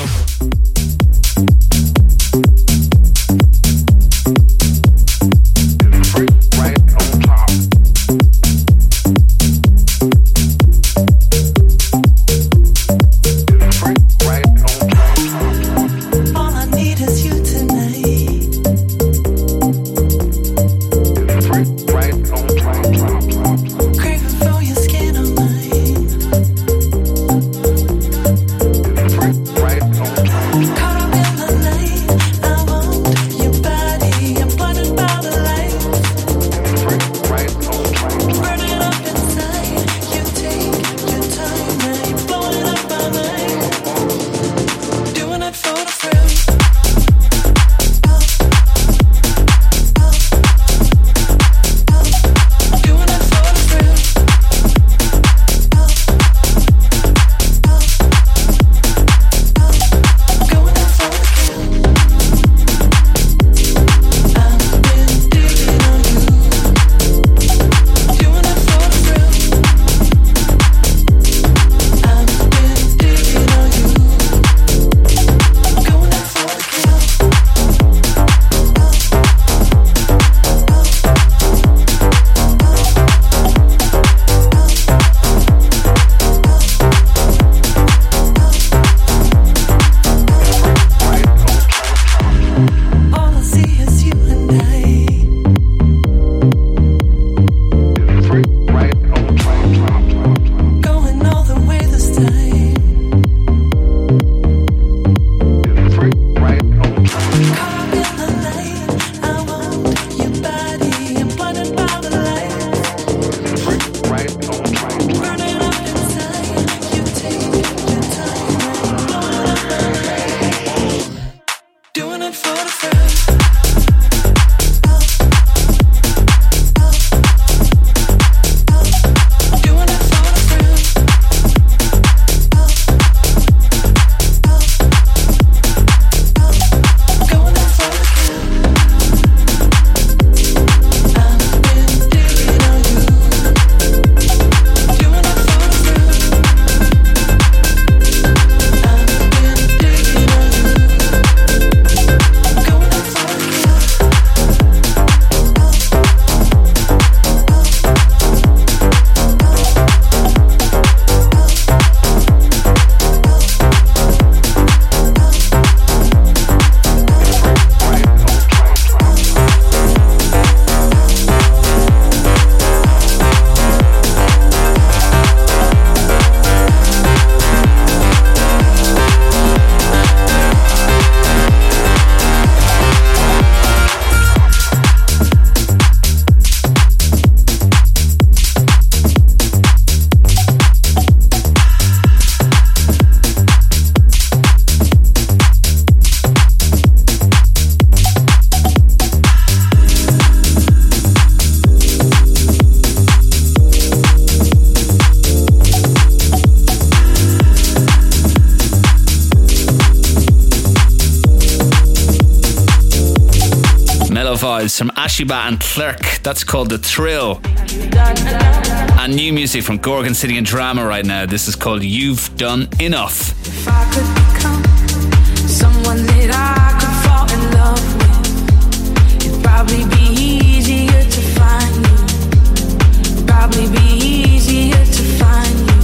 vibes from Ashiba and Clerk. That's called The Thrill. And new music from Gorgon City and Drama right now. This is called You've Done Enough. If I could become someone that I could fall in love with, it'd probably be easier to find you. It'd probably be easier to find you.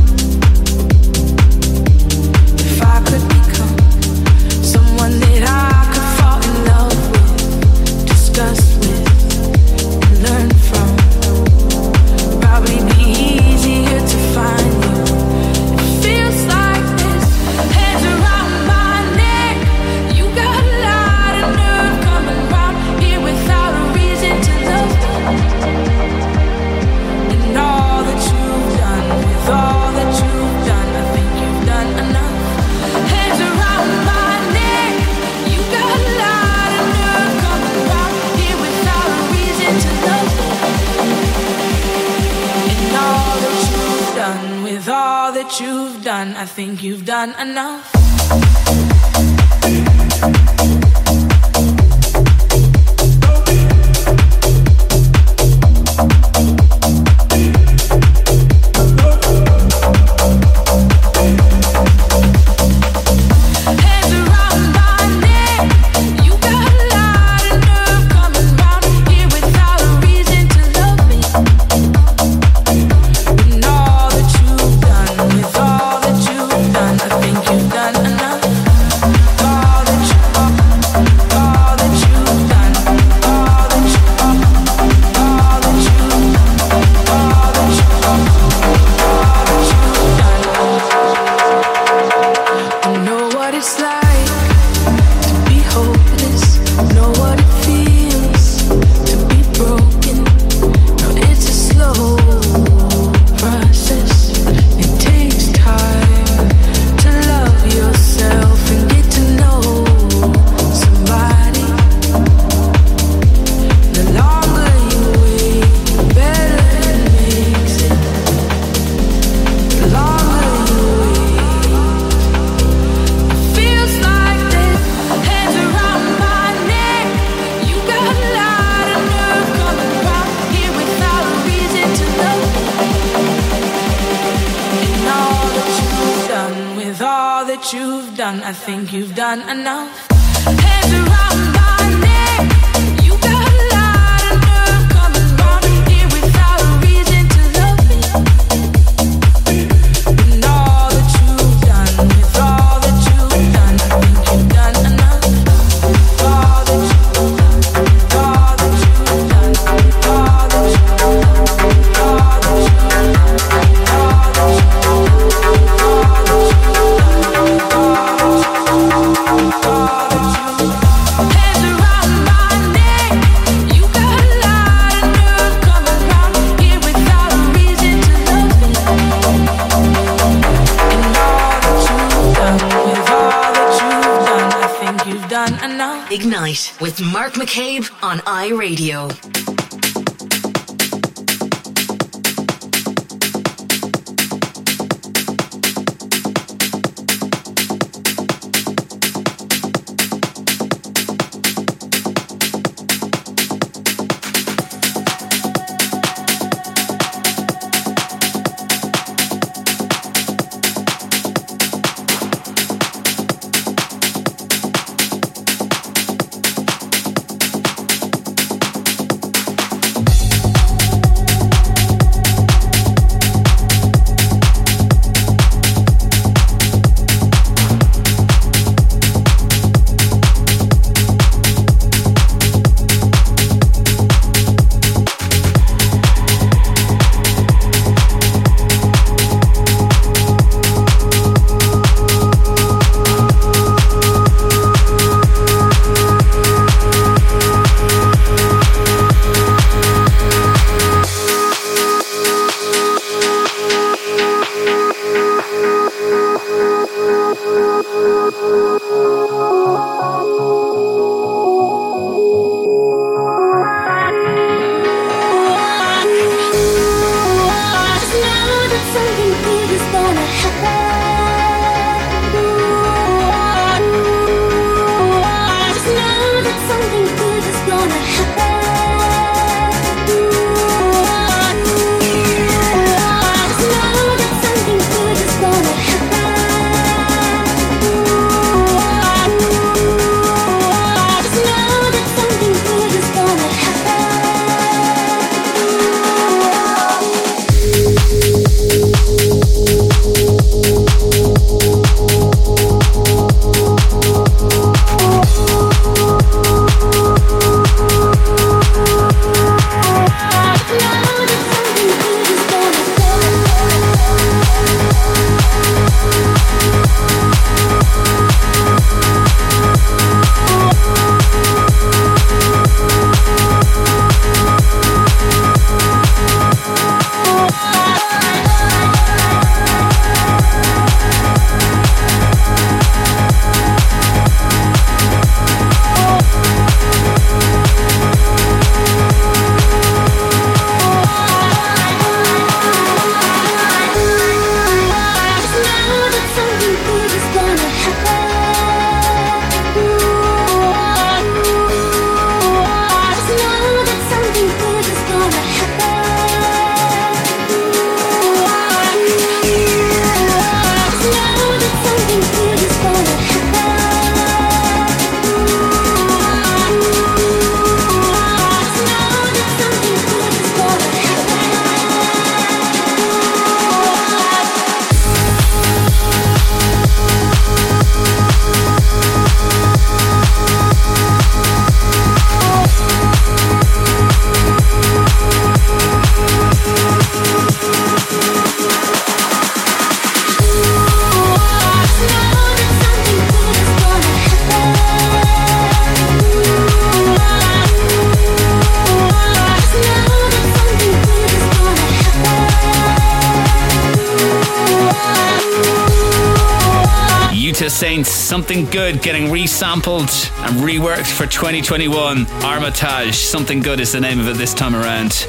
If I could become someone that I could fall in love with, discuss with, and learn from, probably be easier to find you. It feels like this, hands around my neck. You got a lot of nerve coming round here without a reason to love me. And all that you've done, with all that you've done, I think you've done enough. Hands around my neck. You got a lot of nerve coming round here without a reason to love me. And all that you've done, with all that you've done, I think you've done enough. Hands around my neck. You got a lot of nerve coming round here without a reason to love me. And all that you've done, with all that you've done, I think you've done enough. All that you've done, all that you've done, all that you've done, all that you've done. I know what it's like to be hopeless. Know what it feels to be broken. Now it's a slow process. It takes time to love yourself and get to know somebody. The longer you wait, the better it makes it. The longer you wait, feels like this. Hands around my neck. You got a lot of nerve coming round here without a reason to love me. And all that you've done, with all that you've done, I think you've done enough. Hands around my neck. You got a lot of nerve coming round here without a reason to love me. And all that you've done, with all that you've done, I think you've done enough. All that you've done, all that you've done, all that you've done, all that you've done, all that you've hands around my neck. You got a lot of nerve coming round here without a reason to love me. And all that you've done, with all that you've done, I think you've done enough. Ignite with Mark McCabe on iRadio. Something Good getting resampled and reworked for 2021. Armitage, Something Good is the name of it this time around.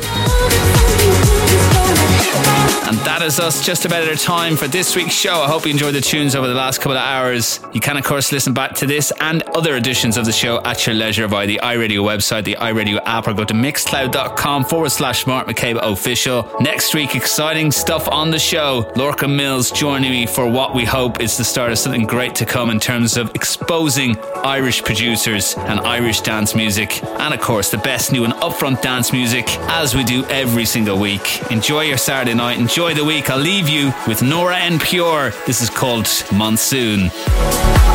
And that is us just about at a time for this week's show. I hope you enjoyed the tunes over the last couple of hours. You can, of course, listen back to this and other editions of the show at your leisure via the iRadio website, the iRadio app, or go to mixcloud.com/Mark McCabe official. Next week, exciting stuff on the show. Lorca Mills joining me for what we hope is the start of something great to come in terms of exposing Irish producers and Irish dance music. And, of course, the best new and upfront dance music, as we do every single week. Enjoy your Saturday night. Enjoy the week. I'll leave you with Nora En Pure. This is called Monsoon.